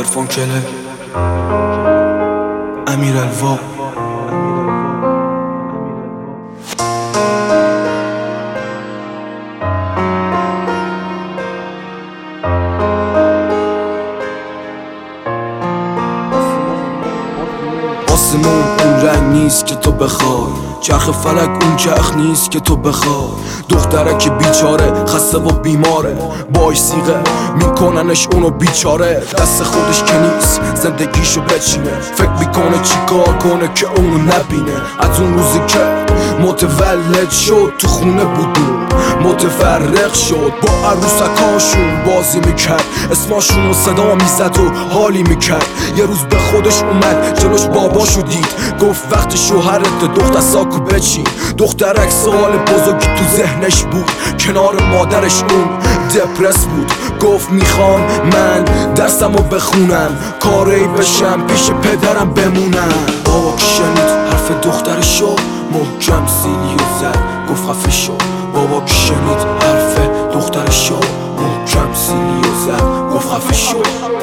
عرفان کله امیرالوا آسمون اون رنگ نیست که تو بخوای، چرخ فلک اون چرخ نیست که تو بخوای. دختره که بیچاره خسته و بیماره، باش سیغه میکننش اونو بیچاره. دست خودش که نیست زندگیشو بچینه، فکر میکنه چی کار کنه که اونو نبینه. از اون روزی که متولد شد تو خونه بودون، متفرق شد با عروسکاشون بازی میکرد، اسماشونو صدا میزد و حالی میکرد. یه روز به خودش اومد جلوش باباشو دید، گفت وقت شوهرت دختر ساکو بچین. دخترک سوال بزرگی تو ذهنش بود، کنار مادرش اون دپرس بود. گفت میخوام من درسمو بخونم، کاری بشم پیش پدرم بمونم. بابا که شنید حرف دخترشو محکم سیلیو زد، گفت خفه شو. بابا که شنید حرف دخترشو محکم سیلیو زد، گفت خفه شو.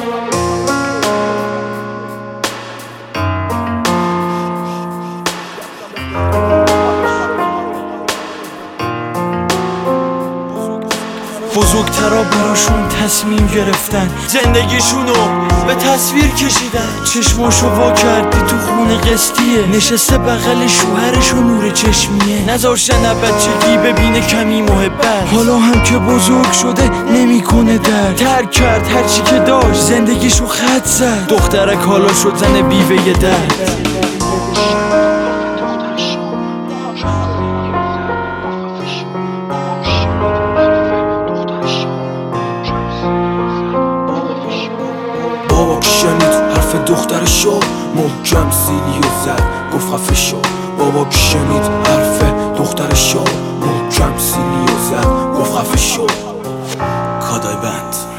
بزرگترا براشون تصمیم گرفتن، زندگیشونو به تصویر کشیدن. چشماشو وا کردی تو خونه قسطیه، نشسته بغل شوهرش و نور چشمیه. نذاشتن از بچگی ببینه کمی محبت، حالا هم که بزرگ شده نمیکنه درد. ترک کرد هرچی که داشت، زندگیشو خط زد. دخترک حالا شد زن بیوه درد. بابا که شنید حرف دخترشو محکم سیلیو زد، گفت خفه شو. بابا که شنید حرف دخترشو محکم سیلیو زد، گفت خفه شو. کادای بند